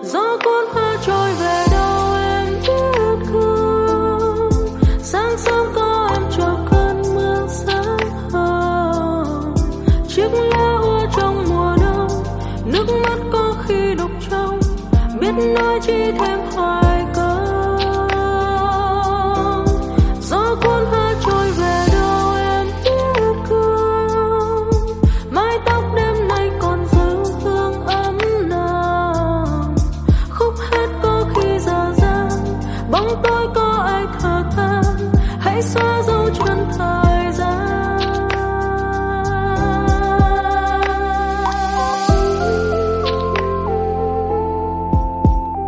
gió cuốn hoa trôi về đâu em biết không. Sáng sớm có em cho cơn mưa sáng hồng, chiếc lá úa trong mùa đông, nước mắt có khi đục trong, biết nói chi thêm hoài câu. Gió cuốn hoa trôi về đâu em biết không. Mái tóc đêm nay còn giữ hương ấm nồng, khúc hát có khi dở dang, bóng tối có ai thở than. Hãy xóa dấu